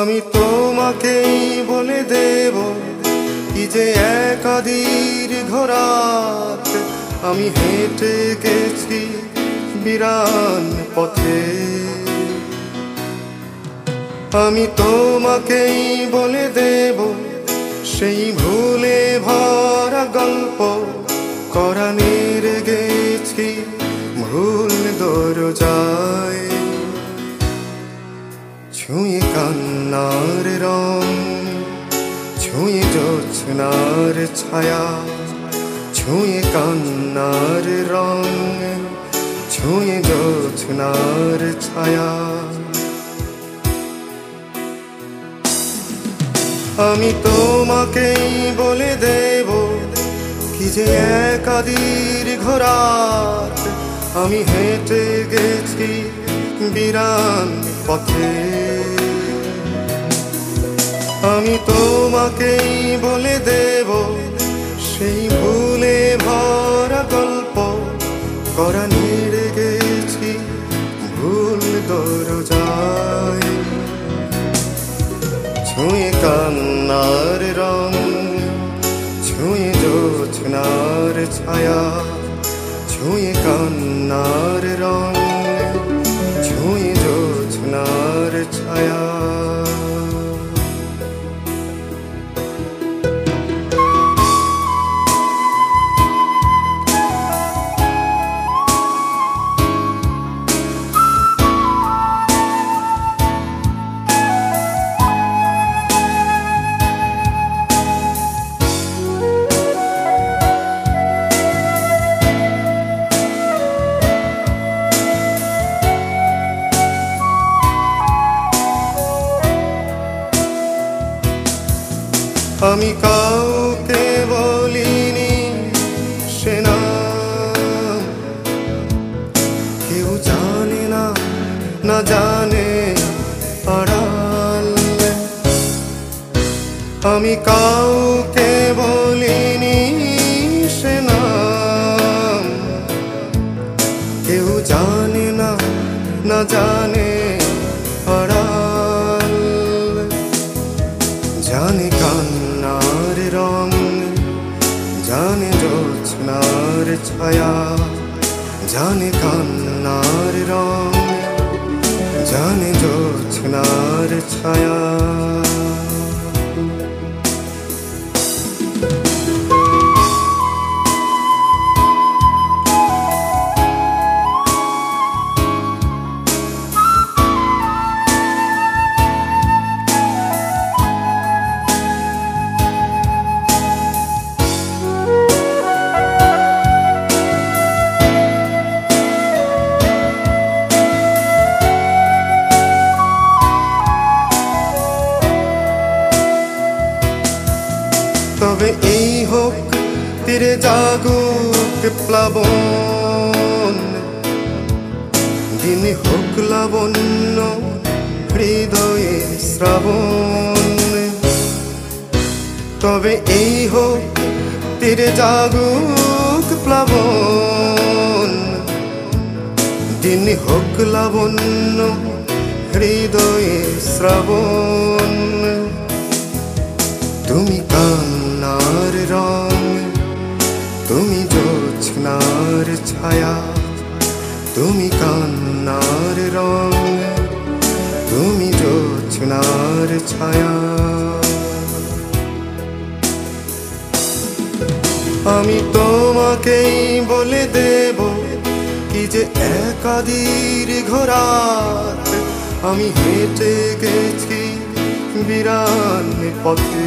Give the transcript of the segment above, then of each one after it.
আমি তোমাকেই বলে দেব কি যে একা দীর্ঘ রাত আমি হেঁটে গেছি বিরান পথে। আমি তোমাকেই বলে দেব সেই ভুলে ভরা গল্প কোরানের গেছি ভুল দরজায়। ছুঁয়ে কান্নার রং, ছুঁয়ে জোছনার ছায়া, ছুঁয়ে কান্নার রং, ছুঁয়ে জোছনার ছায়া। আমি তোমাকেই বলে দেব কি যে একা দীর্ঘ রাত আমি হেঁটে গেছি বিরান পথে। আমি তোমাকেই বলে দেব সেই ভুলে ভরা গল্প কোরানের গেছি ভুল দরজায়। ছুঁয়ে কান্নার রং, ছুঁয়ে জোছনার ছায়া, ছুঁয়ে কান্নার রং, ছুঁয়ে জোছনার ছায়া। আমি কাউকে বলিনি সে নাম, কেউ জানে না, না জানে আড়াল। আমি কাউকে বলিনি সে নাম, কেউ জানে না, না জানে আড়াল। জানে কান্নার রং, জানে জোছনার ছায়া, জানে কান্নার রং, জানে জোছনার ছায়া। তবে এই হোক তীরে জাগুক প্লাবন, দিনে হোক লাবণ্য হৃদয়ে শ্রাবণ। তবে এই হোক তীরে জাগুক প্লাবন, দিনে হোক লাবণ্য হৃদয়ে শ্রাবণ। তুমি কান্নার রং, তুমি জোছনার ছায়া, তুমি কান্নার রং, তুমি জোছনার ছায়া। আমি তোমাকেই বলে দেব কি যে একা দীর্ঘ রাত আমি হেঁটে গেছি বিরান পথে।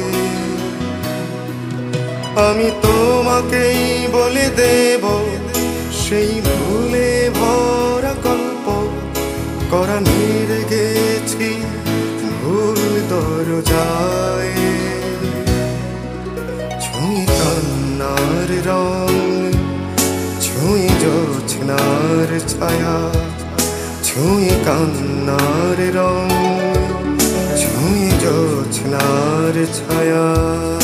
আমি তোমাকেই বলে দেব সেই ভুলে ভরা গল্প কোরানের গেছি ভুল দরজায়। ছুঁয়ে কান্নার রং, ছুঁয়ে জোছনার ছায়া, ছুঁয়ে কান্নার রং, ছুঁয়ে জোছনার ছায়া।